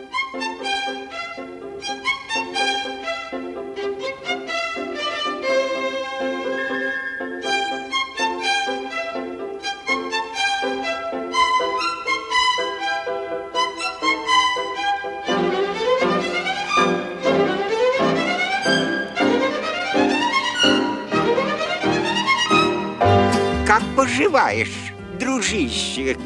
Как поживаешь, дружище?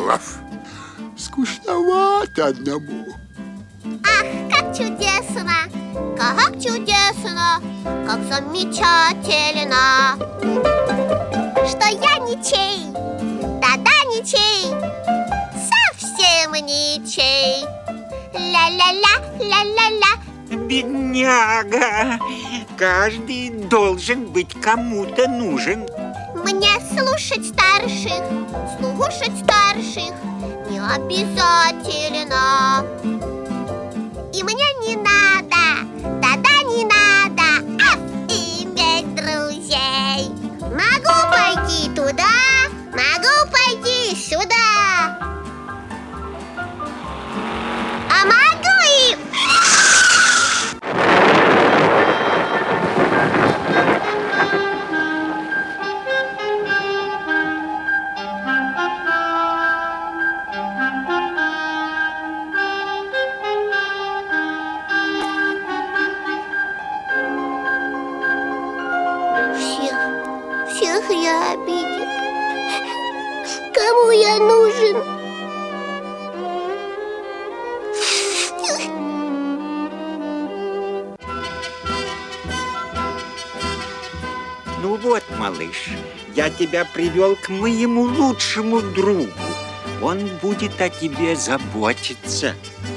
Скучновато одному. Ах, как чудесно! Как чудесно! Как замечательно! Что я ничей, да-да, ничей, совсем ничей. Ля-ля-ля, ля-ля-ля. Бедняга! Каждый должен быть кому-то нужен. Мне слушать старших не обязательно. И мне не надо, да-да, не надо иметь друзей. Могу пойти туда, могу пойти сюда, а могу и... Всех я обидел. Кому я нужен? Ну вот, малыш, я тебя привел к моему лучшему другу. Он будет о тебе заботиться.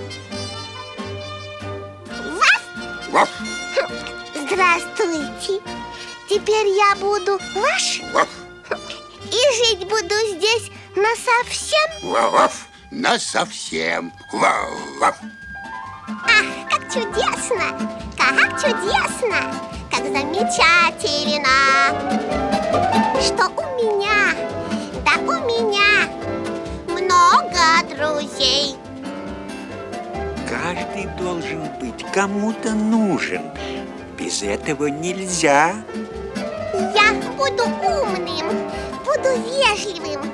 Ваф! Здравствуйте. Теперь я буду ваш? Ваф! И жить буду здесь насовсем? Ваф! Насовсем. Ваф! Ах, как чудесно! Как чудесно! Как замечательно! Что у меня, да у меня много друзей. Каждый должен быть кому-то нужен. Без этого нельзя. Я буду умным, буду вежливым,